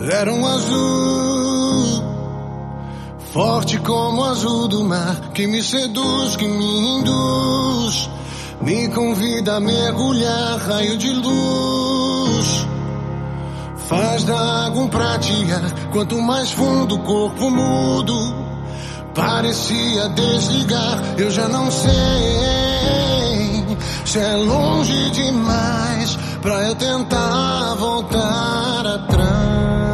Era um azul, forte como o azul do mar, que me seduz, que me induz, me convida a mergulhar, raio de luz. Faz da água um pratear, quanto mais fundo o corpo mudo. Parecia desligar, eu já não sei se é longe demais pra eu tentar voltar atrás.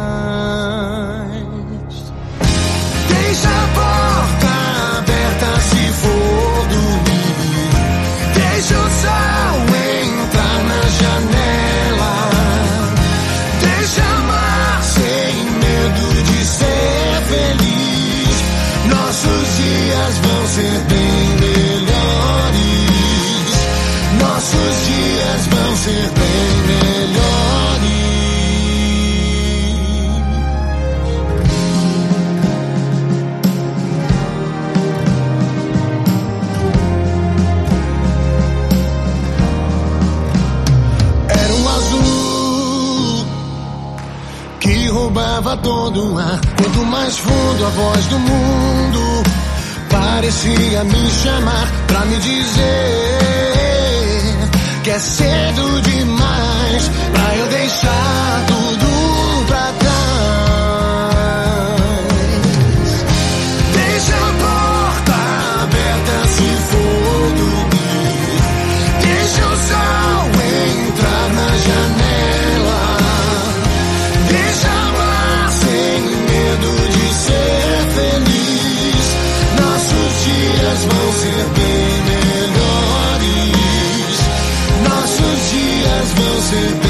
Deixa a porta aberta se for dormir, deixa o sol entrar na janela, deixa amar sem medo de ser feliz. Nossos dias vão ser bem melhores, nossos dias vão ser bem melhores. Era um azul que roubava todo o ar, quanto mais fundo a voz do mundo parecia me chamar pra me dizer que é cedo demais pra eu deixar tudo pra trás. Deixa a porta aberta se for dormir, deixa o sol entrar na janela, deixa amar sem medo de ser feliz. Nossos dias vão ser bem melhores, nossos dias vão ser bem